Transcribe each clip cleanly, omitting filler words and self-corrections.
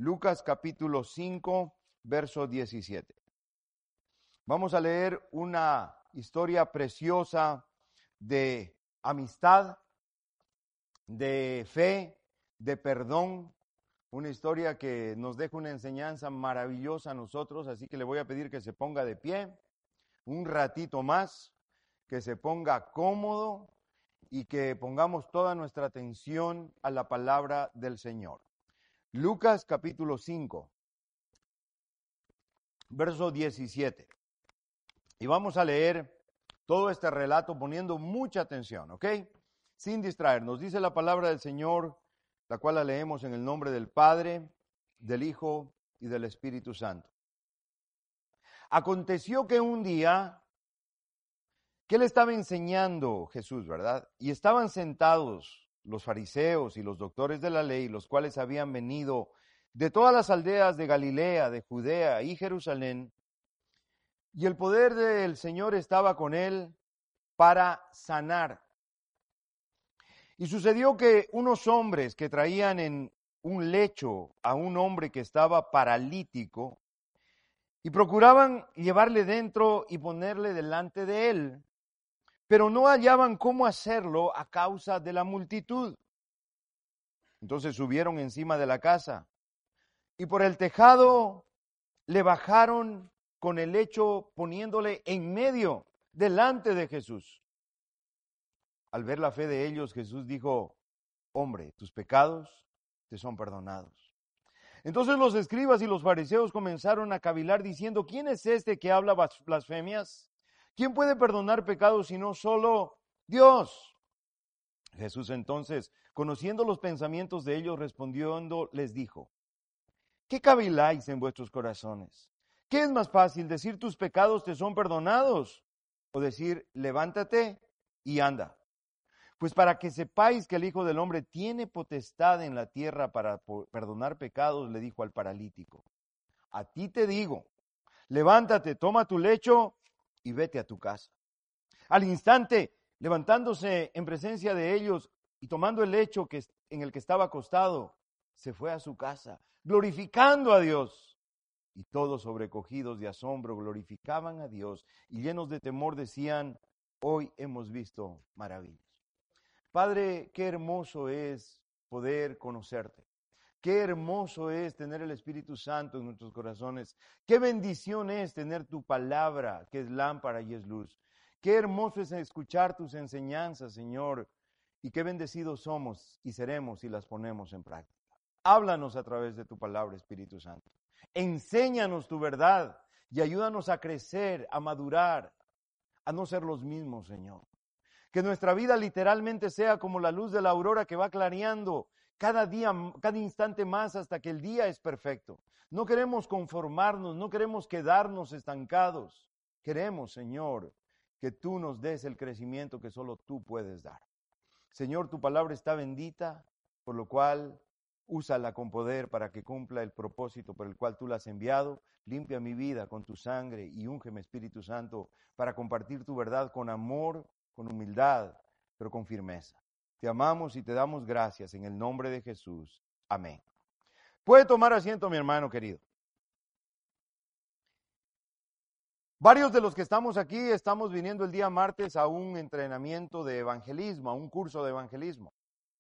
Lucas capítulo 5, verso 17. Vamos a leer una historia preciosa de amistad, de fe, de perdón, una historia que nos deja una enseñanza maravillosa a nosotros, así que le voy a pedir que se ponga de pie un ratito más, que se ponga cómodo y que pongamos toda nuestra atención a la palabra del Señor. Lucas capítulo 5, verso 17. Y vamos a leer todo este relato poniendo mucha atención, ¿ok? Sin distraernos. Dice la palabra del Señor, la cual la leemos en el nombre del Padre, del Hijo y del Espíritu Santo. Aconteció que un día, que él estaba enseñando Jesús, ¿verdad? Y estaban sentados los fariseos y los doctores de la ley, los cuales habían venido de todas las aldeas de Galilea, de Judea y Jerusalén, y el poder del Señor estaba con él para sanar. Y sucedió que unos hombres que traían en un lecho a un hombre que estaba paralítico y procuraban llevarle dentro y ponerle delante de él, pero no hallaban cómo hacerlo a causa de la multitud. Entonces subieron encima de la casa y por el tejado le bajaron con el lecho poniéndole en medio, delante de Jesús. Al ver la fe de ellos, Jesús dijo: hombre, tus pecados te son perdonados. Entonces los escribas y los fariseos comenzaron a cavilar diciendo: ¿quién es este que habla blasfemias? ¿Quién puede perdonar pecados sino solo Dios? Jesús entonces, conociendo los pensamientos de ellos, respondiendo, les dijo: ¿qué caviláis en vuestros corazones? ¿Qué es más fácil, decir tus pecados te son perdonados o decir levántate y anda? Pues para que sepáis que el Hijo del Hombre tiene potestad en la tierra para perdonar pecados, le dijo al paralítico: a ti te digo, levántate, toma tu lecho y vete a tu casa. Al instante, levantándose en presencia de ellos y tomando el lecho en el que estaba acostado, se fue a su casa, glorificando a Dios. Y todos, sobrecogidos de asombro, glorificaban a Dios y llenos de temor decían: hoy hemos visto maravillas. Padre, qué hermoso es poder conocerte. Qué hermoso es tener el Espíritu Santo en nuestros corazones. Qué bendición es tener tu palabra, que es lámpara y es luz. Qué hermoso es escuchar tus enseñanzas, Señor. Y qué bendecidos somos y seremos si las ponemos en práctica. Háblanos a través de tu palabra, Espíritu Santo. Enséñanos tu verdad y ayúdanos a crecer, a madurar, a no ser los mismos, Señor. Que nuestra vida literalmente sea como la luz de la aurora que va clareando cada día, cada instante más hasta que el día es perfecto. No queremos conformarnos, no queremos quedarnos estancados. Queremos, Señor, que tú nos des el crecimiento que solo tú puedes dar. Señor, tu palabra está bendita, por lo cual úsala con poder para que cumpla el propósito por el cual tú la has enviado. Limpia mi vida con tu sangre y úngeme, Espíritu Santo, para compartir tu verdad con amor, con humildad, pero con firmeza. Te amamos y te damos gracias en el nombre de Jesús. Amén. Puede tomar asiento, mi hermano querido. Varios de los que estamos aquí estamos viniendo el día martes a un entrenamiento de evangelismo, a un curso de evangelismo.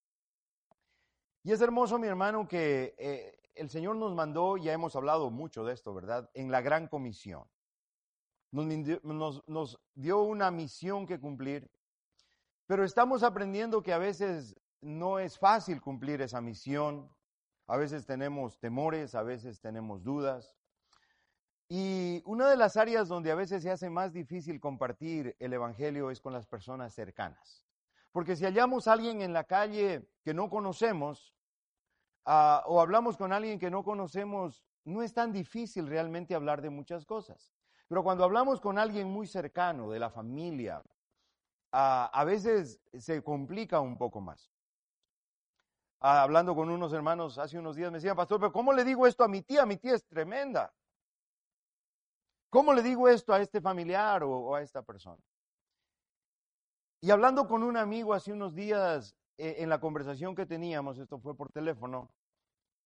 Y es hermoso, mi hermano, que el Señor nos mandó, ya hemos hablado mucho de esto, ¿verdad?, en la gran comisión. Nos dio una misión que cumplir, pero estamos aprendiendo que a veces no es fácil cumplir esa misión. A veces tenemos temores, a veces tenemos dudas. Y una de las áreas donde a veces se hace más difícil compartir el evangelio es con las personas cercanas. Porque si hallamos a alguien en la calle que no conocemos, o hablamos con alguien que no conocemos, no es tan difícil realmente hablar de muchas cosas. Pero cuando hablamos con alguien muy cercano, de la familia, a veces se complica un poco más. Hablando con unos hermanos hace unos días me decían: pastor, pero ¿cómo le digo esto a mi tía? Mi tía es tremenda. ¿Cómo le digo esto a este familiar o a esta persona? Y hablando con un amigo hace unos días, en la conversación que teníamos, esto fue por teléfono,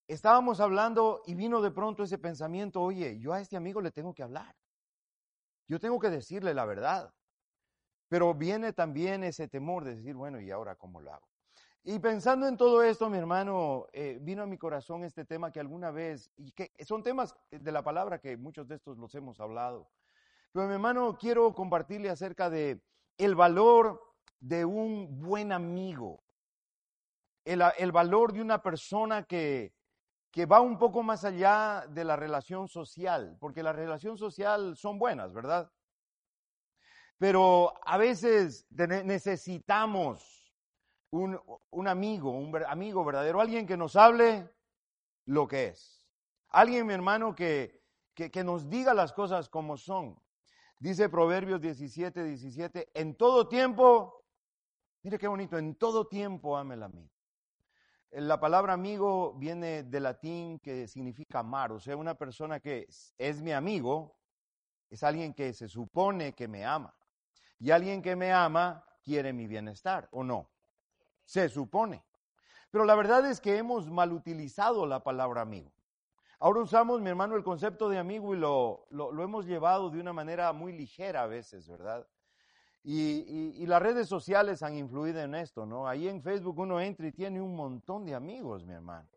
estábamos hablando y vino de pronto ese pensamiento, oye, yo a este amigo le tengo que hablar. Yo tengo que decirle la verdad. Pero viene también ese temor de decir, bueno, ¿y ahora cómo lo hago? Y pensando en todo esto, mi hermano, vino a mi corazón este tema que alguna vez, y que son temas de la palabra que muchos de estos los hemos hablado. Pero mi hermano, quiero compartirle acerca de el valor de un buen amigo, el valor de una persona que va un poco más allá de la relación social, porque la relación social son buenas, ¿verdad? Pero a veces necesitamos un amigo, amigo verdadero, alguien que nos hable lo que es. Alguien, mi hermano, que nos diga las cosas como son. Dice Proverbios 17:17, en todo tiempo, mire qué bonito, en todo tiempo ame el amigo. La palabra amigo viene del latín que significa amar, o sea, una persona que es mi amigo, es alguien que se supone que me ama. Y alguien que me ama quiere mi bienestar, ¿o no? Se supone. Pero la verdad es que hemos mal utilizado la palabra amigo. Ahora usamos, mi hermano, el concepto de amigo y lo hemos llevado de una manera muy ligera a veces, ¿verdad? Y las redes sociales han influido en esto, ¿no? Ahí en Facebook uno entra y tiene un montón de amigos, mi hermano.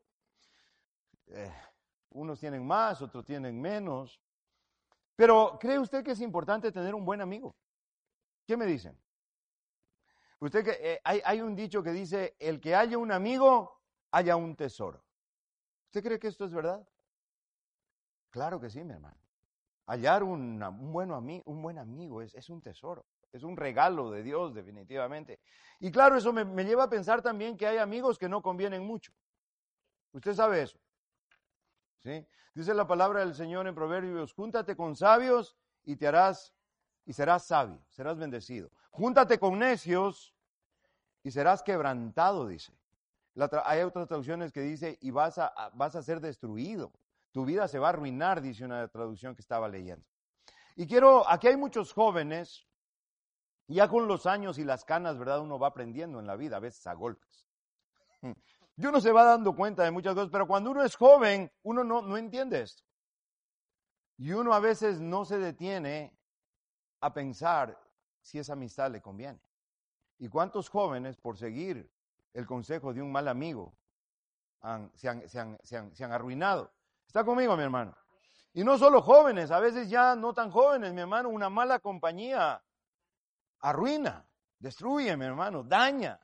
Unos tienen más, otros tienen menos. Pero ¿cree usted que es importante tener un buen amigo? ¿Qué me dicen? Usted que hay un dicho que dice, el que haya un amigo, haya un tesoro. ¿Usted cree que esto es verdad? Claro que sí, mi hermano. Hallar un buen amigo es un tesoro, es un regalo de Dios definitivamente. Y claro, eso me lleva a pensar también que hay amigos que no convienen mucho. Usted sabe eso. ¿Sí? Dice la palabra del Señor en Proverbios, júntate con sabios y serás sabio, serás bendecido. Júntate con necios y serás quebrantado, dice. Hay otras traducciones que dice, y vas a ser destruido. Tu vida se va a arruinar, dice una traducción que estaba leyendo. Y aquí hay muchos jóvenes, ya con los años y las canas, ¿verdad? Uno va aprendiendo en la vida, a veces a golpes. Y uno se va dando cuenta de muchas cosas, pero cuando uno es joven, uno no entiende esto. Y uno a veces no se detiene a pensar si esa amistad le conviene. ¿Y cuántos jóvenes, por seguir el consejo de un mal amigo, se han arruinado? ¿Está conmigo, mi hermano? Y no solo jóvenes, a veces ya no tan jóvenes, mi hermano, una mala compañía arruina, destruye, mi hermano, daña.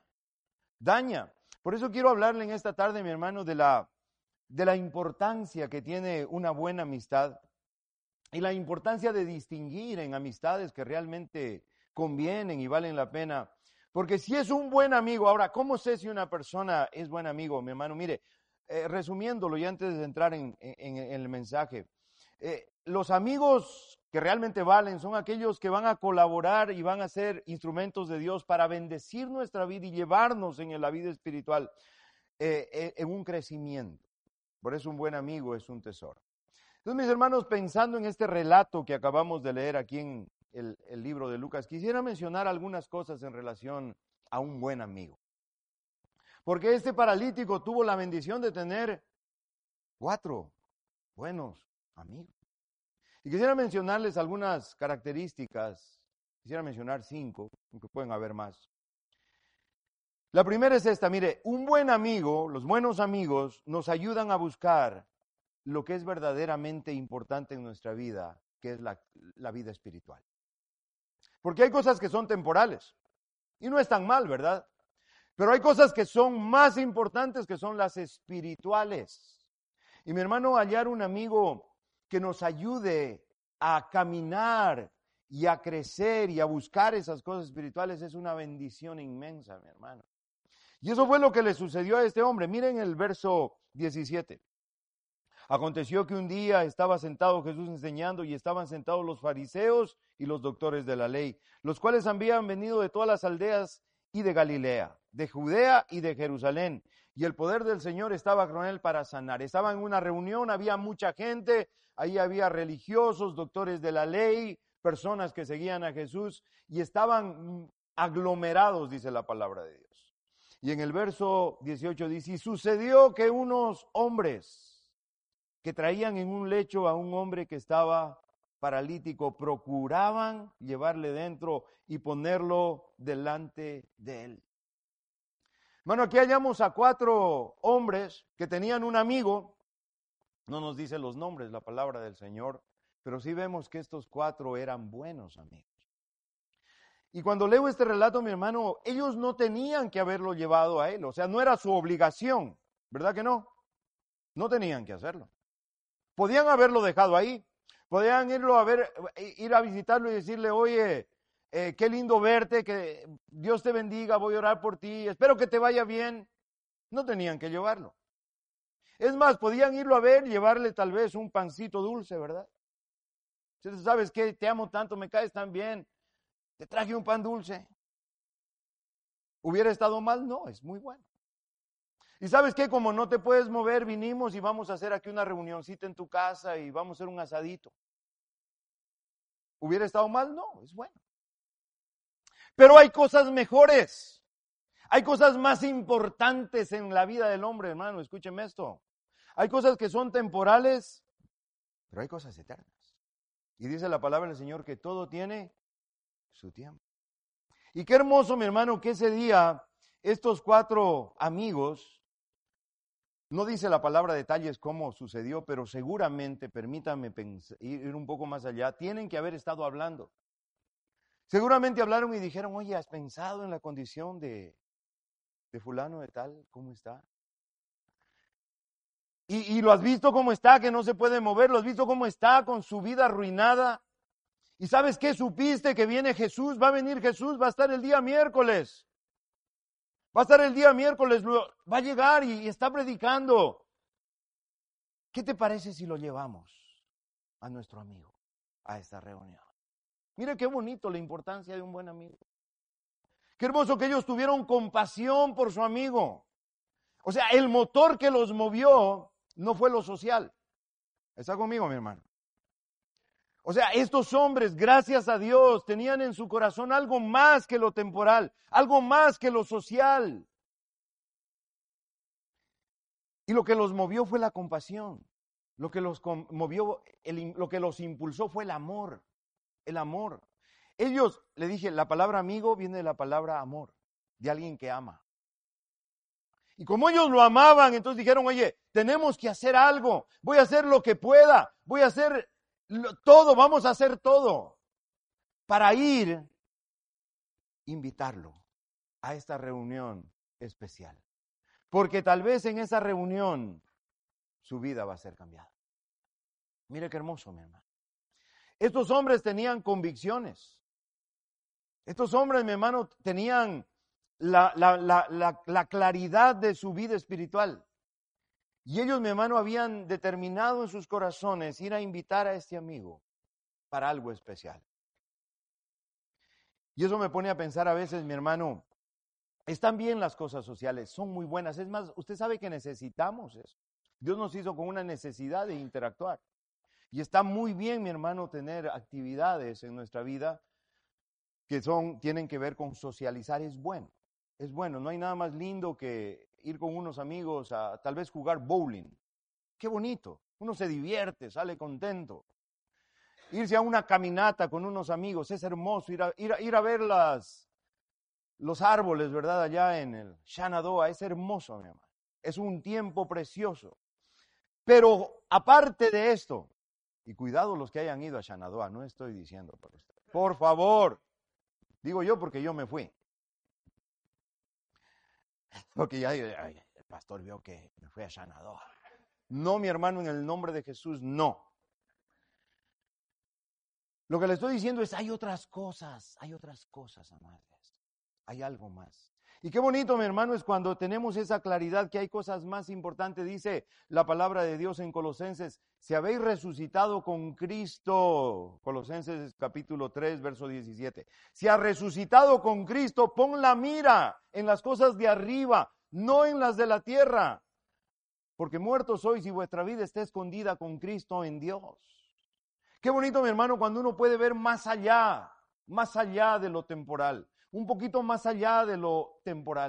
Por eso quiero hablarle en esta tarde, mi hermano, de la importancia que tiene una buena amistad y la importancia de distinguir en amistades que realmente convienen y valen la pena. Porque si es un buen amigo, ahora, ¿cómo sé si una persona es buen amigo, mi hermano? Mire, resumiéndolo y antes de entrar en el mensaje, los amigos que realmente valen son aquellos que van a colaborar y van a ser instrumentos de Dios para bendecir nuestra vida y llevarnos en la vida espiritual en un crecimiento. Por eso un buen amigo es un tesoro. Entonces, mis hermanos, pensando en este relato que acabamos de leer aquí en el libro de Lucas, quisiera mencionar algunas cosas en relación a un buen amigo. Porque este paralítico tuvo la bendición de tener 4 buenos amigos. Y quisiera mencionarles algunas características, quisiera mencionar 5, aunque pueden haber más. La primera es esta, mire, un buen amigo, los buenos amigos nos ayudan a buscar lo que es verdaderamente importante en nuestra vida, que es la vida espiritual. Porque hay cosas que son temporales y no es tan mal, ¿verdad? Pero hay cosas que son más importantes, que son las espirituales. Y mi hermano, hallar un amigo que nos ayude a caminar y a crecer y a buscar esas cosas espirituales es una bendición inmensa, mi hermano. Y eso fue lo que le sucedió a este hombre. Miren el verso 17. Aconteció que un día estaba sentado Jesús enseñando y estaban sentados los fariseos y los doctores de la ley, los cuales habían venido de todas las aldeas y de Galilea, de Judea y de Jerusalén. Y el poder del Señor estaba con él para sanar. Estaba en una reunión, había mucha gente, ahí había religiosos, doctores de la ley, personas que seguían a Jesús y estaban aglomerados, dice la palabra de Dios. Y en el verso 18 dice, y sucedió que unos hombres que traían en un lecho a un hombre que estaba paralítico, procuraban llevarle dentro y ponerlo delante de él. Bueno, aquí hallamos a 4 hombres que tenían un amigo, no nos dice los nombres la palabra del Señor, pero sí vemos que estos 4 eran buenos amigos. Y cuando leo este relato, mi hermano, ellos no tenían que haberlo llevado a él, o sea, no era su obligación, ¿verdad que no? No tenían que hacerlo. Podían haberlo dejado ahí, podían ir a visitarlo y decirle, oye, qué lindo verte, que Dios te bendiga, voy a orar por ti, espero que te vaya bien. No tenían que llevarlo. Es más, podían irlo a ver y llevarle tal vez un pancito dulce, ¿verdad? ¿Sabes qué? Te amo tanto, me caes tan bien, te traje un pan dulce. ¿Hubiera estado mal? No, es muy bueno. Y ¿sabes qué? Como no te puedes mover, vinimos y vamos a hacer aquí una reunioncita en tu casa y vamos a hacer un asadito. ¿Hubiera estado mal? No, es bueno. Pero hay cosas mejores. Hay cosas más importantes en la vida del hombre, hermano. Escúcheme esto. Hay cosas que son temporales, pero hay cosas eternas. Y dice la palabra del Señor que todo tiene su tiempo. Y qué hermoso, mi hermano, que ese día estos 4 amigos, no dice la palabra detalles cómo sucedió, pero seguramente, permítame ir un poco más allá, tienen que haber estado hablando. Seguramente hablaron y dijeron, oye, ¿has pensado en la condición de fulano de tal? ¿Cómo está? Y lo has visto cómo está, que no se puede mover, lo has visto cómo está con su vida arruinada. ¿Y sabes qué? Supiste que viene Jesús, va a venir Jesús, va a estar el día miércoles. Va a estar el día miércoles, va a llegar y está predicando. ¿Qué te parece si lo llevamos a nuestro amigo a esta reunión? Mire qué bonito la importancia de un buen amigo. Qué hermoso que ellos tuvieron compasión por su amigo. O sea, el motor que los movió no fue lo social. ¿Está conmigo, mi hermano? O sea, estos hombres, gracias a Dios, tenían en su corazón algo más que lo temporal, algo más que lo social. Y lo que los movió fue la compasión. Lo que los movió, lo que los impulsó fue el amor. El amor. Ellos, le dije, la palabra amigo viene de la palabra amor, de alguien que ama. Y como ellos lo amaban, entonces dijeron, oye, tenemos que hacer algo, voy a hacer lo que pueda, voy a hacer todo, vamos a hacer todo para invitarlo a esta reunión especial. Porque tal vez en esa reunión su vida va a ser cambiada. Mire qué hermoso, mi hermano. Estos hombres tenían convicciones. Estos hombres, mi hermano, tenían la claridad de su vida espiritual. Y ellos, mi hermano, habían determinado en sus corazones ir a invitar a este amigo para algo especial. Y eso me pone a pensar a veces, mi hermano, están bien las cosas sociales, son muy buenas. Es más, usted sabe que necesitamos eso. Dios nos hizo con una necesidad de interactuar. Y está muy bien, mi hermano, tener actividades en nuestra vida que tienen que ver con socializar. Es bueno, no hay nada más lindo que ir con unos amigos a tal vez jugar bowling. Qué bonito, uno se divierte, sale contento. Irse a una caminata con unos amigos, es hermoso, ir a ver los árboles, ¿verdad? Allá en el Shenandoah, es hermoso, mi hermano. Es un tiempo precioso. Pero aparte de esto, y cuidado los que hayan ido a Shenandoah, no estoy diciendo por usted. Por favor, digo yo porque yo me fui. Porque ya el pastor vio que me fui a Shenandoah. No, mi hermano, en el nombre de Jesús, no. Lo que le estoy diciendo es, hay otras cosas, amados. Hay algo más. Y qué bonito, mi hermano, es cuando tenemos esa claridad que hay cosas más importantes. Dice la palabra de Dios en Colosenses, si habéis resucitado con Cristo, Colosenses capítulo 3, verso 17. Si has resucitado con Cristo, pon la mira en las cosas de arriba, no en las de la tierra. Porque muertos sois y vuestra vida está escondida con Cristo en Dios. Qué bonito, mi hermano, cuando uno puede ver más allá de lo temporal, un poquito más allá de lo temporal.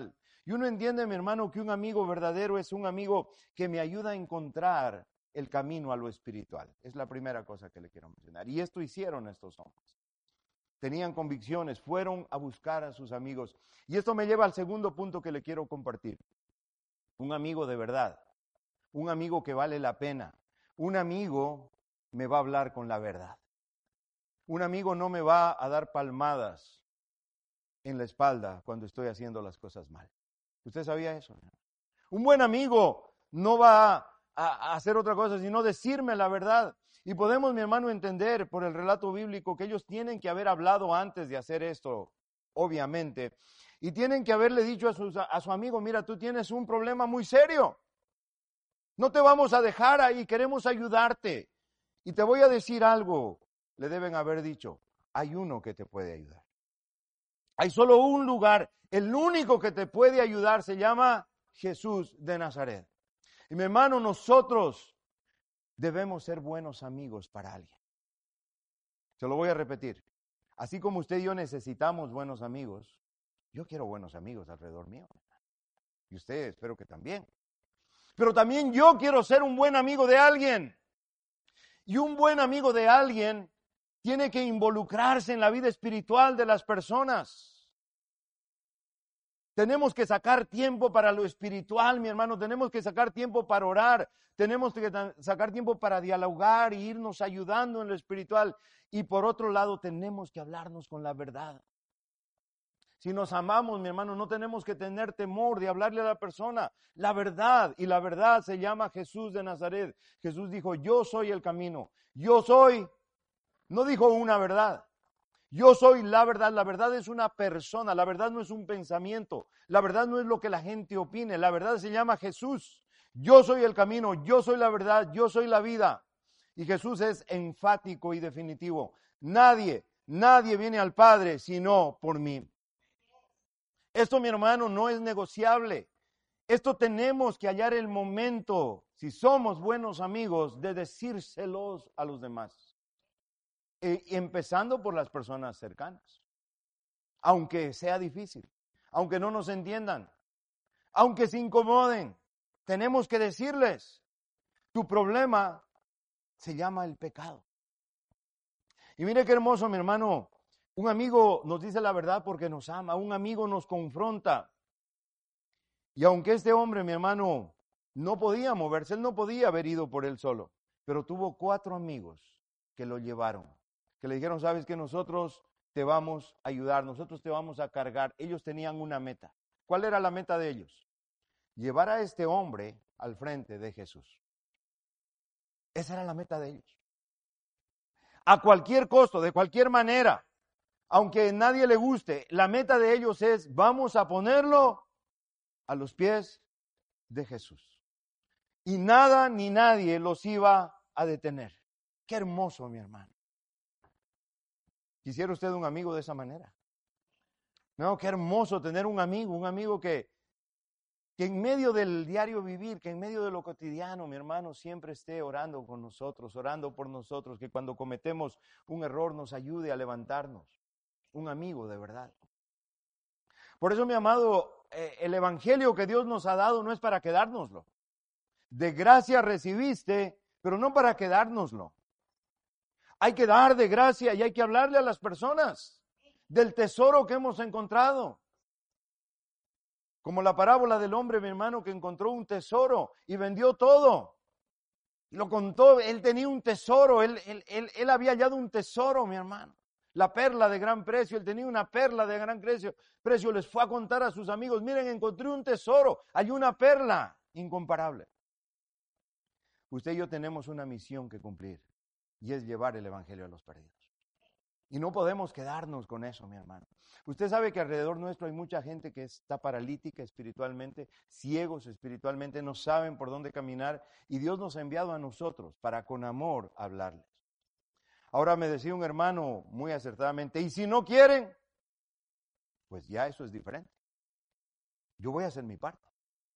Y uno entiende, mi hermano, que un amigo verdadero es un amigo que me ayuda a encontrar el camino a lo espiritual. Es la primera cosa que le quiero mencionar. Y esto hicieron estos hombres. Tenían convicciones, fueron a buscar a sus amigos. Y esto me lleva al segundo punto que le quiero compartir. Un amigo de verdad, un amigo que vale la pena, un amigo me va a hablar con la verdad. Un amigo no me va a dar palmadas en la espalda cuando estoy haciendo las cosas mal. ¿Usted sabía eso? Un buen amigo no va a hacer otra cosa sino decirme la verdad. Y podemos, mi hermano, entender por el relato bíblico que ellos tienen que haber hablado antes de hacer esto, obviamente. Y tienen que haberle dicho a su amigo, mira, tú tienes un problema muy serio. No te vamos a dejar ahí, queremos ayudarte. Y te voy a decir algo, le deben haber dicho, hay uno que te puede ayudar. Hay solo un lugar, el único que te puede ayudar se llama Jesús de Nazaret. Y mi hermano, nosotros debemos ser buenos amigos para alguien. Se lo voy a repetir. Así como usted y yo necesitamos buenos amigos, yo quiero buenos amigos alrededor mío. Y usted espero que también. Pero también yo quiero ser un buen amigo de alguien. Y un buen amigo de alguien tiene que involucrarse en la vida espiritual de las personas. Tenemos que sacar tiempo para lo espiritual, mi hermano. Tenemos que sacar tiempo para orar. Tenemos que sacar tiempo para dialogar e irnos ayudando en lo espiritual. Y por otro lado, tenemos que hablarnos con la verdad. Si nos amamos, mi hermano, no tenemos que tener temor de hablarle a la persona la verdad. Y la verdad se llama Jesús de Nazaret. Jesús dijo, yo soy el camino. Yo soy. No dijo una verdad. Yo soy la verdad. La verdad es una persona. La verdad no es un pensamiento. La verdad no es lo que la gente opine. La verdad se llama Jesús. Yo soy el camino. Yo soy la verdad. Yo soy la vida. Y Jesús es enfático y definitivo. Nadie viene al Padre sino por mí. Esto, mi hermano, no es negociable. Esto tenemos que hallar el momento, si somos buenos amigos, de decírselos a los demás. Empezando por las personas cercanas. Aunque sea difícil, aunque no nos entiendan, aunque se incomoden, tenemos que decirles, tu problema se llama el pecado. Y mire qué hermoso, mi hermano. Un amigo nos dice la verdad porque nos ama. Un amigo nos confronta. Y aunque este hombre, mi hermano, no podía moverse, él no podía haber ido por él solo, pero tuvo 4 amigos que lo llevaron, que le dijeron, sabes que nosotros te vamos a ayudar, nosotros te vamos a cargar. Ellos tenían una meta. ¿Cuál era la meta de ellos? Llevar a este hombre al frente de Jesús. Esa era la meta de ellos. A cualquier costo, de cualquier manera, aunque a nadie le guste, la meta de ellos es, vamos a ponerlo a los pies de Jesús. Y nada ni nadie los iba a detener. Qué hermoso, mi hermano. ¿Quisiera usted un amigo de esa manera? No, qué hermoso tener un amigo que en medio del diario vivir, que en medio de lo cotidiano, mi hermano, siempre esté orando con nosotros, orando por nosotros, que cuando cometemos un error nos ayude a levantarnos. Un amigo de verdad. Por eso, mi amado, el evangelio que Dios nos ha dado no es para quedárnoslo. De gracia recibiste, pero no para quedárnoslo. Hay que dar de gracia y hay que hablarle a las personas del tesoro que hemos encontrado. Como la parábola del hombre, mi hermano, que encontró un tesoro y vendió todo. Lo contó, él tenía un tesoro, él había hallado un tesoro, mi hermano. La perla de gran precio, él tenía una perla de gran precio, les fue a contar a sus amigos, miren, encontré un tesoro, hay una perla incomparable. Usted y yo tenemos una misión que cumplir, y es llevar el evangelio a los perdidos. Y no podemos quedarnos con eso, mi hermano. Usted sabe que alrededor nuestro hay mucha gente que está paralítica espiritualmente, ciegos espiritualmente, no saben por dónde caminar, y Dios nos ha enviado a nosotros para con amor hablarles. Ahora me decía un hermano muy acertadamente, ¿y si no quieren? Pues ya eso es diferente. Yo voy a hacer mi parte.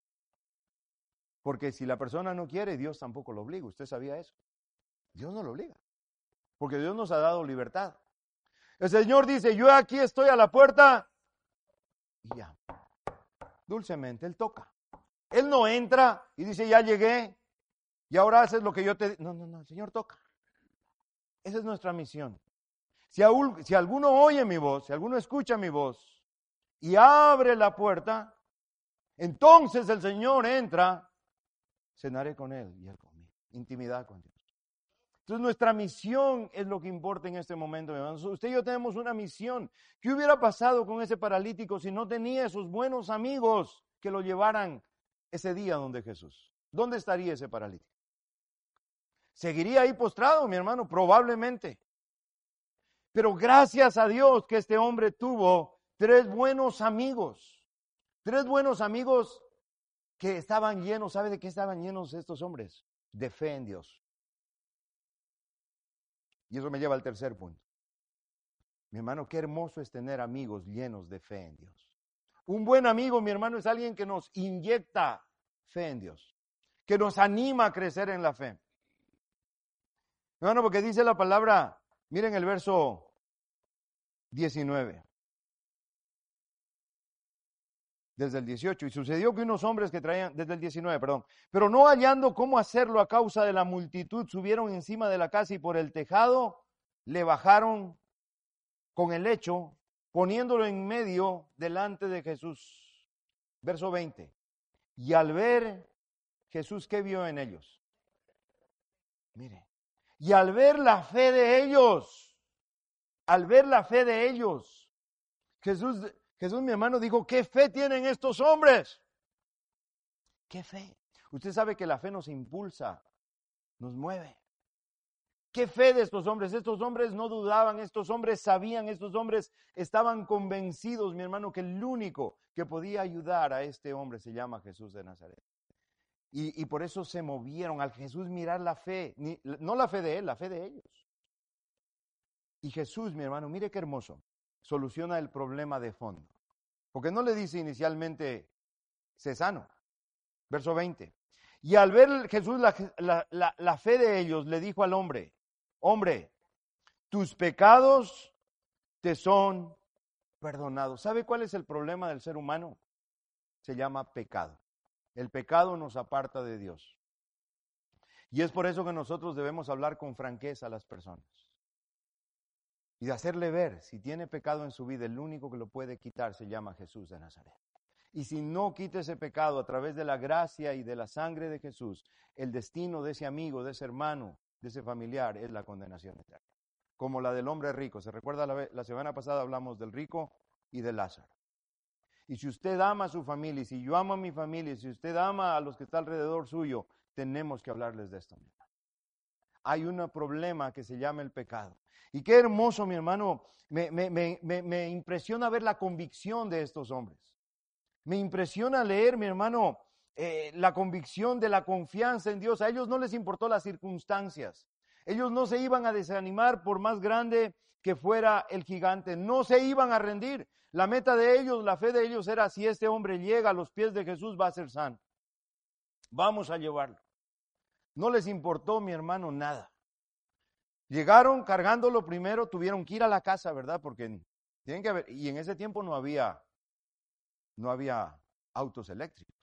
Porque si la persona no quiere, Dios tampoco lo obliga. ¿Usted sabía eso? Dios no lo obliga. Porque Dios nos ha dado libertad. El Señor dice, yo aquí estoy a la puerta y ya. dulcemente, Él toca. Él no entra y dice, ya llegué, y ahora haces lo que yo te... No, el Señor toca. Esa es nuestra misión. Si alguno oye mi voz, si alguno escucha mi voz y abre la puerta, entonces el Señor entra, cenaré con Él y Él conmigo. Intimidad con Dios. Entonces nuestra misión es lo que importa en este momento, hermanos. Usted y yo tenemos una misión. ¿Qué hubiera pasado con ese paralítico si no tenía esos buenos amigos que lo llevaran ese día donde Jesús? ¿Dónde estaría ese paralítico? ¿Seguiría ahí postrado, mi hermano? Probablemente. Pero gracias a Dios que este hombre tuvo 3 buenos amigos. 3 buenos amigos que estaban llenos. ¿Sabe de qué estaban llenos estos hombres? De fe en Dios. Y eso me lleva al tercer punto. Mi hermano, qué hermoso es tener amigos llenos de fe en Dios. Un buen amigo, mi hermano, es alguien que nos inyecta fe en Dios, que nos anima a crecer en la fe. Hermano, porque dice la palabra, miren el verso 19. Desde el 18. Y sucedió que unos hombres que traían, desde el 19, perdón, pero no hallando cómo hacerlo a causa de la multitud, subieron encima de la casa y por el tejado le bajaron con el lecho, poniéndolo en medio delante de Jesús. Verso 20. Y al ver Jesús, ¿qué vio en ellos? Mire. Y al ver la fe de ellos, Jesús, mi hermano, dijo, ¿qué fe tienen estos hombres? ¿Qué fe? Usted sabe que la fe nos impulsa, nos mueve. ¿Qué fe de estos hombres? Estos hombres no dudaban, estos hombres sabían, estos hombres estaban convencidos, mi hermano, que el único que podía ayudar a este hombre se llama Jesús de Nazaret. Y por eso se movieron al Jesús mirar la fe, no la fe de él, la fe de ellos. Y Jesús, mi hermano, mire qué hermoso, soluciona el problema de fondo. Porque no le dice inicialmente, sé sano. Verso 20. Y al ver Jesús la fe de ellos, le dijo al hombre, hombre, tus pecados te son perdonados. ¿Sabe cuál es el problema del ser humano? Se llama pecado. El pecado nos aparta de Dios. Y es por eso que nosotros debemos hablar con franqueza a las personas. Y de hacerle ver, si tiene pecado en su vida, el único que lo puede quitar se llama Jesús de Nazaret. Y si no quita ese pecado a través de la gracia y de la sangre de Jesús, el destino de ese amigo, de ese hermano, de ese familiar es la condenación eterna. Como la del hombre rico. ¿Se recuerda? La semana pasada hablamos del rico y de Lázaro. Y si usted ama a su familia, y si yo amo a mi familia, y si usted ama a los que están alrededor suyo, tenemos que hablarles de esto, mi hermano. Hay un problema que se llama el pecado. Y qué hermoso, mi hermano, me impresiona ver la convicción de estos hombres. Me impresiona leer, mi hermano, la convicción de la confianza en Dios. A ellos no les importó las circunstancias. Ellos no se iban a desanimar por más grande que fuera el gigante. No se iban a rendir. La meta de ellos, la fe de ellos era, si este hombre llega a los pies de Jesús, va a ser sano. Vamos a llevarlo. No les importó, mi hermano, nada. Llegaron cargándolo primero, tuvieron que ir a la casa, ¿verdad? Porque tienen que haber, y en ese tiempo no había autos eléctricos.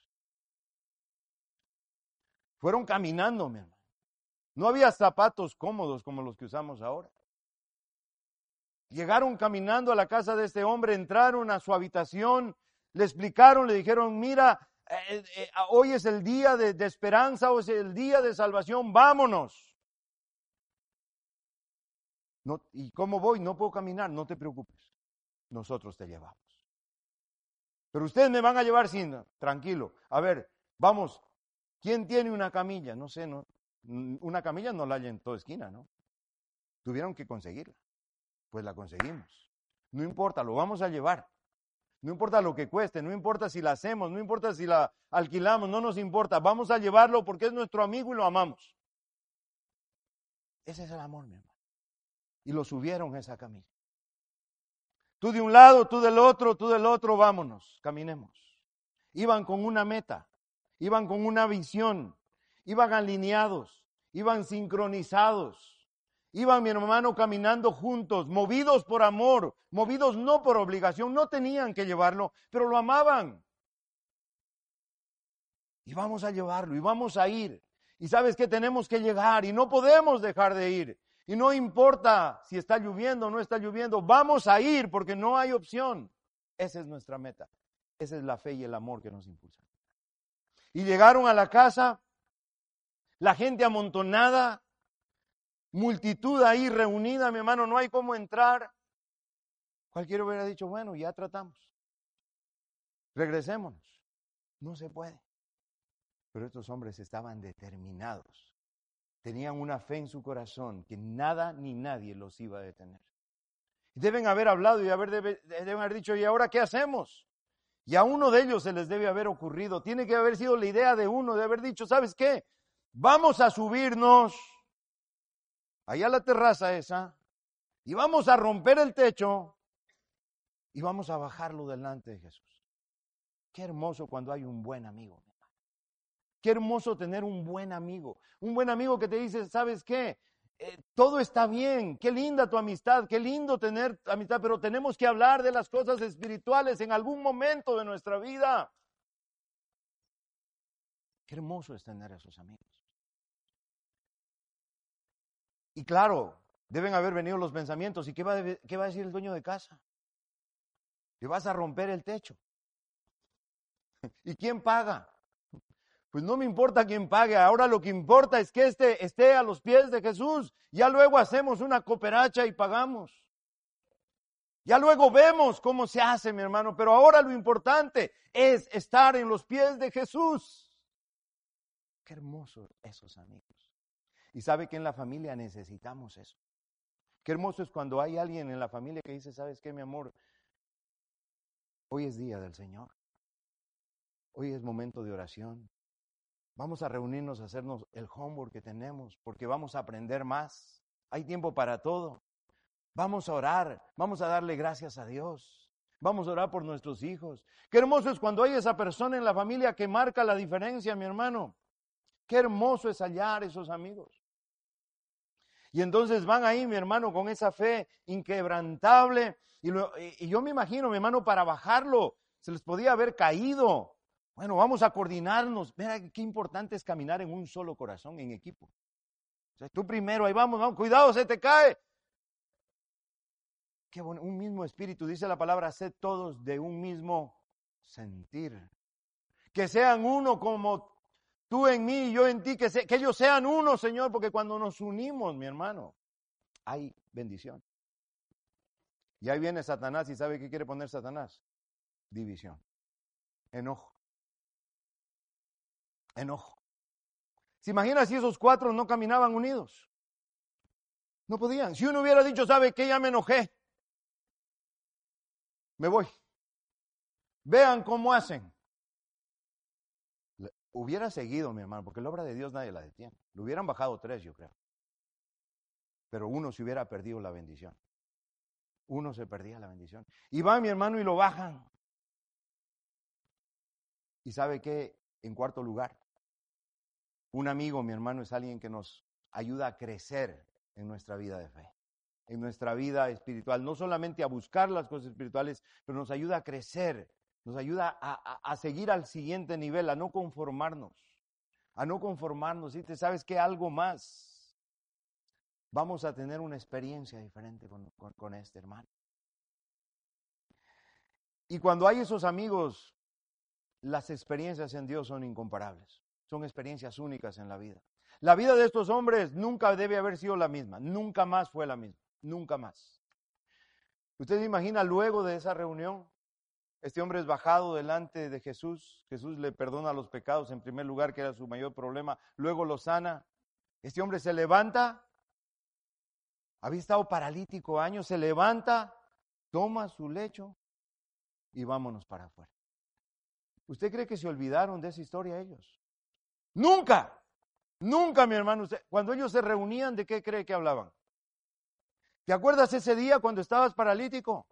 Fueron caminando, mi hermano. No había zapatos cómodos como los que usamos ahora. Llegaron caminando a la casa de este hombre, entraron a su habitación, le explicaron, le dijeron, mira, hoy es el día de esperanza, hoy es el día de salvación, vámonos. No, ¿y cómo voy? No puedo caminar, no te preocupes, nosotros te llevamos. Pero ustedes me van a llevar sin, tranquilo. A ver, vamos, ¿quién tiene una camilla? No sé, no, una camilla no la hay en toda esquina, ¿no? Tuvieron que conseguirla. Pues la conseguimos. No importa, lo vamos a llevar. No importa lo que cueste, no importa si la hacemos, no importa si la alquilamos, no nos importa. Vamos a llevarlo porque es nuestro amigo y lo amamos. Ese es el amor, mi hermano. Y lo subieron a esa camilla. Tú de un lado, tú del otro, vámonos, caminemos. Iban con una meta, iban con una visión, iban alineados, iban sincronizados. Iban, mi hermano, caminando juntos, movidos por amor, movidos no por obligación, no tenían que llevarlo, pero lo amaban. Y vamos a llevarlo y vamos a ir. Y sabes que tenemos que llegar y no podemos dejar de ir. Y no importa si está lloviendo o no está lloviendo, vamos a ir porque no hay opción. Esa es nuestra meta. Esa es la fe y el amor que nos impulsan. Y llegaron a la casa, la gente amontonada, multitud ahí reunida, mi hermano, no hay cómo entrar. Cualquiera hubiera dicho, bueno, ya tratamos. Regresémonos. No se puede. Pero estos hombres estaban determinados. Tenían una fe en su corazón que nada ni nadie los iba a detener. Deben haber hablado y deben haber dicho, ¿y ahora qué hacemos? Y a uno de ellos se les debe haber ocurrido. Tiene que haber sido la idea de uno, de haber dicho, ¿sabes qué? Vamos a subirnos allá a la terraza esa y vamos a romper el techo y vamos a bajarlo delante de Jesús. Qué hermoso cuando hay un buen amigo. Qué hermoso tener un buen amigo que te dice, ¿sabes qué? Todo está bien, qué linda tu amistad, qué lindo tener amistad, pero tenemos que hablar de las cosas espirituales en algún momento de nuestra vida. Qué hermoso es tener a esos amigos. Y claro, deben haber venido los pensamientos, ¿y qué va a decir el dueño de casa? ¿Le vas a romper el techo? ¿Y quién paga? Pues no me importa quién pague, ahora lo que importa es que esté a los pies de Jesús. Ya luego hacemos una cooperacha y pagamos. Ya luego vemos cómo se hace, mi hermano, pero ahora lo importante es estar en los pies de Jesús. Qué hermoso esos amigos. Y sabe que en la familia necesitamos eso. Qué hermoso es cuando hay alguien en la familia que dice, ¿sabes qué, mi amor? Hoy es día del Señor. Hoy es momento de oración. Vamos a reunirnos a hacernos el homework que tenemos, porque vamos a aprender más. Hay tiempo para todo. Vamos a orar, vamos a darle gracias a Dios. Vamos a orar por nuestros hijos. Qué hermoso es cuando hay esa persona en la familia que marca la diferencia, mi hermano. Qué hermoso es hallar esos amigos. Y entonces van ahí, mi hermano, con esa fe inquebrantable. Y yo me imagino, mi hermano, para bajarlo, se les podía haber caído. Bueno, vamos a coordinarnos. Mira qué importante es caminar en un solo corazón, en equipo. O sea, tú primero, ahí vamos, cuidado, se te cae. Qué bueno, un mismo espíritu, dice la palabra, sed todos de un mismo sentir. Que sean uno como tú en mí y yo en ti, que ellos sean uno, Señor, porque cuando nos unimos, mi hermano, hay bendición. Y ahí viene Satanás, y ¿sabe qué quiere poner Satanás? División, enojo. ¿Se imagina si esos cuatro no caminaban unidos? No podían. Si uno hubiera dicho, ¿sabe qué? Ya me enojé. Me voy. Vean cómo hacen. Hubiera seguido, mi hermano, porque la obra de Dios nadie la detiene. Lo hubieran bajado 3, yo creo. Pero uno se hubiera perdido la bendición. Uno se perdía la bendición. Y va, mi hermano, y lo bajan. ¿Y sabe qué? En cuarto lugar, un amigo, mi hermano, es alguien que nos ayuda a crecer en nuestra vida de fe, en nuestra vida espiritual. No solamente a buscar las cosas espirituales, pero nos ayuda a crecer, nos ayuda a seguir al siguiente nivel, a no conformarnos. ¿Sí? ¿Te sabes qué? Algo más. Vamos a tener una experiencia diferente con este hermano. Y cuando hay esos amigos, las experiencias en Dios son incomparables. Son experiencias únicas en la vida. La vida de estos hombres nunca debe haber sido la misma. Nunca más fue la misma. Nunca más. ¿Usted se imagina luego de esa reunión? Este hombre es bajado delante de Jesús. Jesús le perdona los pecados en primer lugar, que era su mayor problema. Luego lo sana. Este hombre se levanta. Había estado paralítico años. Se levanta, toma su lecho y vámonos para afuera. ¿Usted cree que se olvidaron de esa historia ellos? Nunca, mi hermano. Cuando ellos se reunían, ¿de qué cree que hablaban? ¿Te acuerdas ese día cuando estabas paralítico?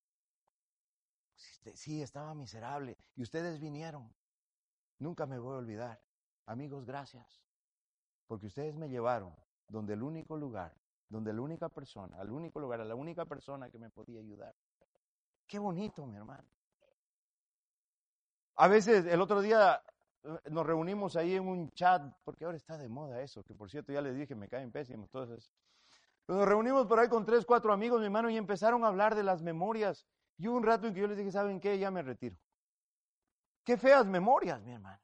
Sí, estaba miserable y ustedes vinieron. Nunca me voy a olvidar. Amigos, gracias. Porque ustedes me llevaron donde el único lugar, donde la única persona, al único lugar, a la única persona que me podía ayudar. Qué bonito, mi hermano. A veces, el otro día, nos reunimos ahí en un chat, porque ahora está de moda eso, que por cierto ya les dije, me caen pésimos todos esos. Pero nos reunimos por ahí con 3, 4 amigos, mi hermano, y empezaron a hablar de las memorias. Y hubo un rato en que yo les dije, ¿saben qué? Ya me retiro. Qué feas memorias, mi hermano.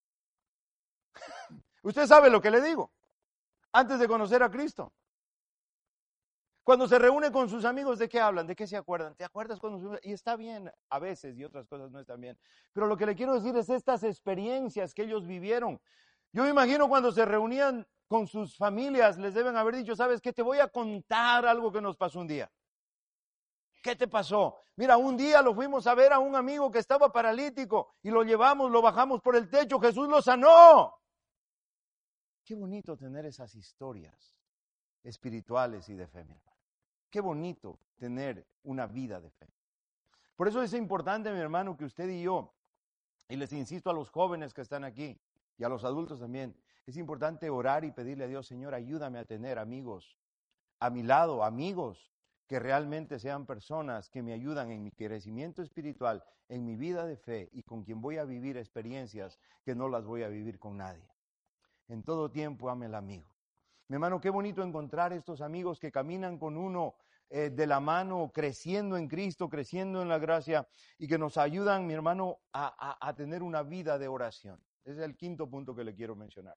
Usted sabe lo que le digo, antes de conocer a Cristo. Cuando se reúne con sus amigos, ¿de qué hablan? ¿De qué se acuerdan? ¿Te acuerdas cuando? Y está bien a veces y otras cosas no están bien. Pero lo que le quiero decir es estas experiencias que ellos vivieron. Yo me imagino cuando se reunían con sus familias, les deben haber dicho, ¿sabes qué? Te voy a contar algo que nos pasó un día. ¿Qué te pasó? Mira, un día lo fuimos a ver a un amigo que estaba paralítico y lo llevamos, lo bajamos por el techo, Jesús lo sanó. Qué bonito tener esas historias espirituales y de fe, mi hermano. Qué bonito tener una vida de fe. Por eso es importante, mi hermano, que usted y yo, y les insisto a los jóvenes que están aquí y a los adultos también, es importante orar y pedirle a Dios, Señor, ayúdame a tener amigos a mi lado, amigos que realmente sean personas que me ayudan en mi crecimiento espiritual, en mi vida de fe y con quien voy a vivir experiencias que no las voy a vivir con nadie. En todo tiempo ame el amigo. Mi hermano, qué bonito encontrar estos amigos que caminan con uno de la mano, creciendo en Cristo, creciendo en la gracia y que nos ayudan, mi hermano, a tener una vida de oración. Ese es el quinto punto que le quiero mencionar.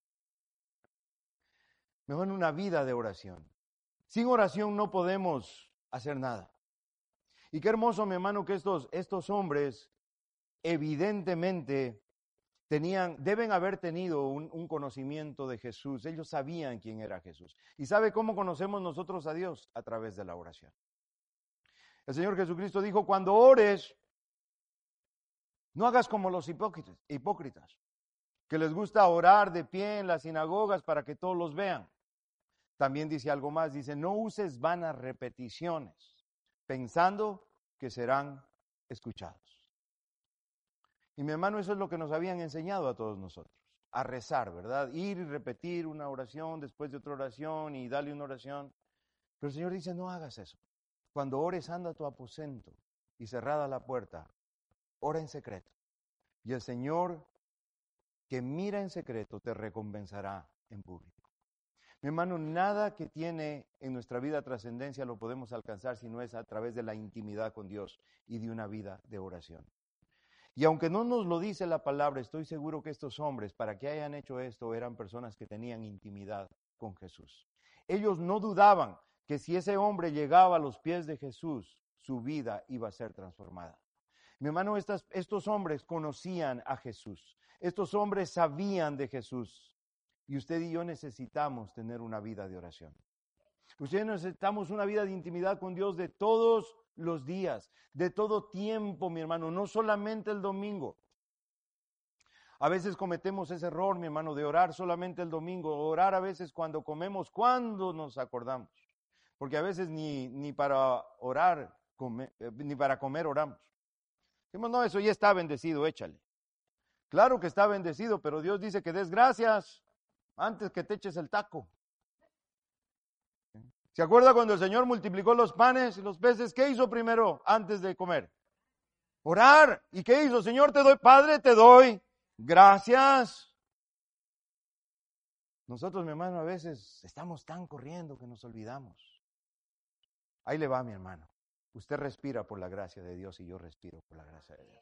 Mi hermano, una vida de oración. Sin oración no podemos hacer nada. Y qué hermoso, mi hermano, que estos hombres evidentemente deben haber tenido un conocimiento de Jesús. Ellos sabían quién era Jesús. ¿Y sabe cómo conocemos nosotros a Dios? A través de la oración. El Señor Jesucristo dijo, cuando ores, no hagas como los hipócritas, que les gusta orar de pie en las sinagogas para que todos los vean. También dice algo más, dice, no uses vanas repeticiones, pensando que serán escuchados. Y mi hermano, eso es lo que nos habían enseñado a todos nosotros, a rezar, ¿verdad? Ir y repetir una oración después de otra oración y darle una oración. Pero el Señor dice, no hagas eso. Cuando ores, anda a tu aposento y cerrada la puerta, ora en secreto. Y el Señor que mira en secreto te recompensará en público. Mi hermano, nada que tiene en nuestra vida trascendencia lo podemos alcanzar si no es a través de la intimidad con Dios y de una vida de oración. Y aunque no nos lo dice la palabra, estoy seguro que estos hombres, para que hayan hecho esto, eran personas que tenían intimidad con Jesús. Ellos no dudaban que si ese hombre llegaba a los pies de Jesús, su vida iba a ser transformada. Mi hermano, estos hombres conocían a Jesús. Estos hombres sabían de Jesús. Y usted y yo necesitamos tener una vida de oración. Usted y yo necesitamos una vida de intimidad con Dios de todos los días, de todo tiempo, mi hermano, no solamente el domingo. A veces cometemos ese error, mi hermano, de orar solamente el domingo, orar a veces cuando comemos, cuando nos acordamos. Porque a veces ni para orar, ni para comer oramos. Decimos, no, eso ya está bendecido, échale. Claro que está bendecido, pero Dios dice que des gracias antes que te eches el taco. ¿Se acuerda cuando el Señor multiplicó los panes y los peces? ¿Qué hizo primero antes de comer? Orar. ¿Y qué hizo? Señor, te doy, Padre, te doy gracias. Nosotros, mi hermano, a veces estamos tan corriendo que nos olvidamos. Ahí le va, mi hermano. Usted respira por la gracia de Dios y yo respiro por la gracia de Dios.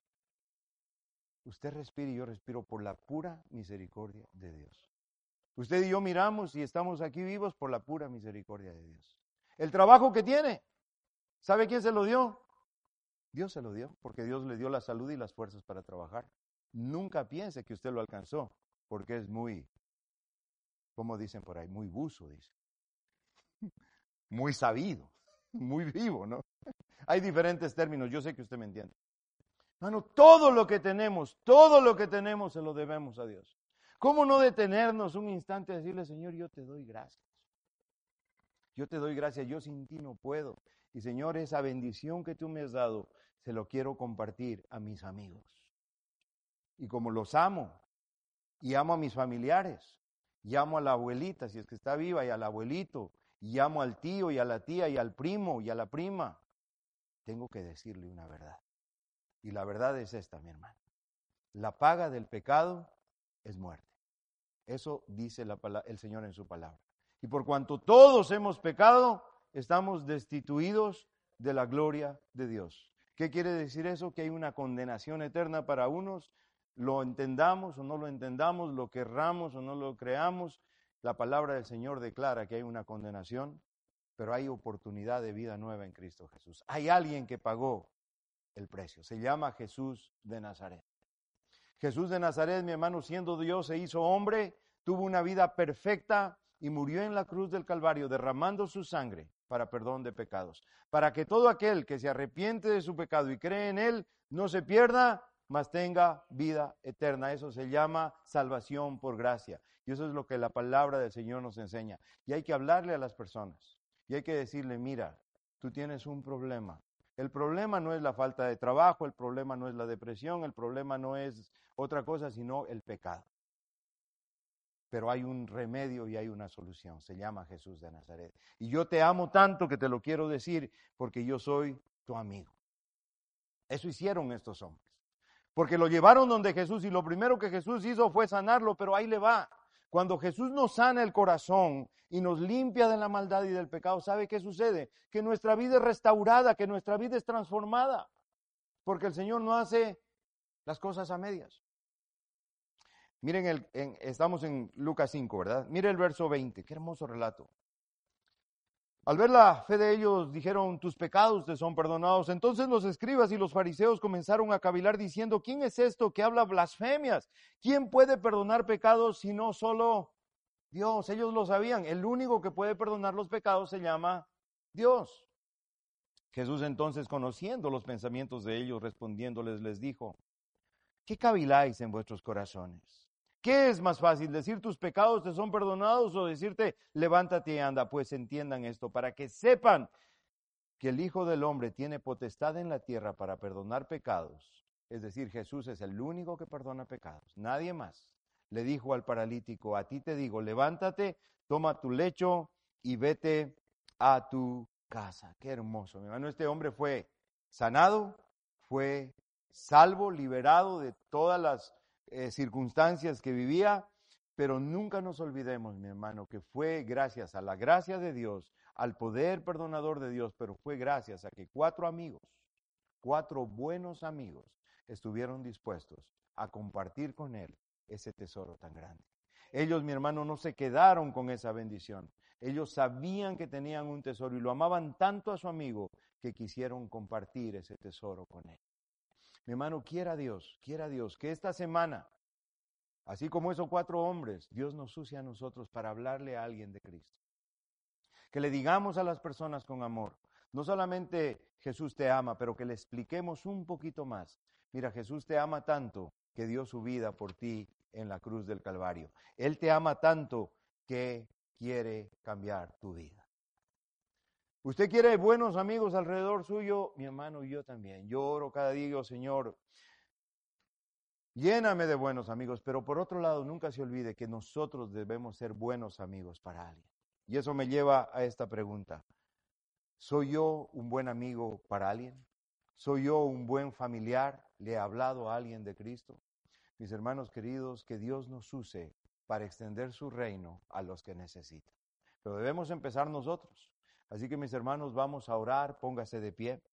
Usted respira y yo respiro por la pura misericordia de Dios. Usted y yo miramos y estamos aquí vivos por la pura misericordia de Dios. El trabajo que tiene, ¿sabe quién se lo dio? Dios se lo dio, porque Dios le dio la salud y las fuerzas para trabajar. Nunca piense que usted lo alcanzó, porque es muy, como dicen por ahí, muy buzo, dice. Muy sabido, muy vivo, ¿no? Hay diferentes términos, yo sé que usted me entiende. Hermano, todo lo que tenemos se lo debemos a Dios. ¿Cómo no detenernos un instante y decirle, Señor, yo te doy gracias? Yo te doy gracias, yo sin ti no puedo. Y Señor, esa bendición que tú me has dado, se lo quiero compartir a mis amigos. Y como los amo, y amo a mis familiares, y amo a la abuelita, si es que está viva, y al abuelito, y amo al tío, y a la tía, y al primo, y a la prima, tengo que decirle una verdad. Y la verdad es esta, mi hermano. La paga del pecado es muerte. Eso dice el Señor en su palabra. Y por cuanto todos hemos pecado, estamos destituidos de la gloria de Dios. ¿Qué quiere decir eso? Que hay una condenación eterna para unos, lo entendamos o no lo entendamos, lo querramos o no lo creamos. La palabra del Señor declara que hay una condenación, pero hay oportunidad de vida nueva en Cristo Jesús. Hay alguien que pagó el precio. Se llama Jesús de Nazaret. Jesús de Nazaret, mi hermano, siendo Dios, se hizo hombre, tuvo una vida perfecta y murió en la cruz del Calvario, derramando su sangre para perdón de pecados, para que todo aquel que se arrepiente de su pecado y cree en él, no se pierda, mas tenga vida eterna. Eso se llama salvación por gracia. Y eso es lo que la palabra del Señor nos enseña. Y hay que hablarle a las personas. Y hay que decirle, mira, tú tienes un problema. El problema no es la falta de trabajo, el problema no es la depresión, el problema no es otra cosa, sino el pecado. Pero hay un remedio y hay una solución. Se llama Jesús de Nazaret. Y yo te amo tanto que te lo quiero decir porque yo soy tu amigo. Eso hicieron estos hombres. Porque lo llevaron donde Jesús y lo primero que Jesús hizo fue sanarlo, pero ahí le va. Cuando Jesús nos sana el corazón y nos limpia de la maldad y del pecado, ¿sabe qué sucede? Que nuestra vida es restaurada, que nuestra vida es transformada. Porque el Señor no hace las cosas a medias. Miren, estamos en Lucas 5, ¿verdad? Mire el verso 20, qué hermoso relato. Al ver la fe de ellos, dijeron, tus pecados te son perdonados. Entonces los escribas y los fariseos comenzaron a cavilar diciendo, ¿quién es esto que habla blasfemias? ¿Quién puede perdonar pecados si no solo Dios? Ellos lo sabían, el único que puede perdonar los pecados se llama Dios. Jesús entonces, conociendo los pensamientos de ellos, respondiéndoles, les dijo, ¿qué caviláis en vuestros corazones? ¿Qué es más fácil, decir tus pecados te son perdonados o decirte levántate y anda? Pues entiendan esto, para que sepan que el Hijo del Hombre tiene potestad en la tierra para perdonar pecados. Es decir, Jesús es el único que perdona pecados, nadie más. Le dijo al paralítico, a ti te digo, levántate, toma tu lecho y vete a tu casa. Qué hermoso, mi hermano. Este hombre fue sanado, fue salvo, liberado de todas las circunstancias que vivía, pero nunca nos olvidemos, mi hermano, que fue gracias a la gracia de Dios, al poder perdonador de Dios, pero fue gracias a que 4 amigos, 4 buenos amigos, estuvieron dispuestos a compartir con él ese tesoro tan grande. Ellos, mi hermano, no se quedaron con esa bendición. Ellos sabían que tenían un tesoro y lo amaban tanto a su amigo que quisieron compartir ese tesoro con él. Mi hermano, quiera Dios que esta semana, así como esos 4 hombres, Dios nos use a nosotros para hablarle a alguien de Cristo. Que le digamos a las personas con amor, no solamente Jesús te ama, pero que le expliquemos un poquito más. Mira, Jesús te ama tanto que dio su vida por ti en la cruz del Calvario. Él te ama tanto que quiere cambiar tu vida. ¿Usted quiere buenos amigos alrededor suyo? Mi hermano, y yo también. Yo oro cada día y digo, Señor, lléname de buenos amigos, pero por otro lado, nunca se olvide que nosotros debemos ser buenos amigos para alguien. Y eso me lleva a esta pregunta. ¿Soy yo un buen amigo para alguien? ¿Soy yo un buen familiar? ¿Le he hablado a alguien de Cristo? Mis hermanos queridos, que Dios nos use para extender su reino a los que necesitan. Pero debemos empezar nosotros. Así que mis hermanos, vamos a orar, póngase de pie.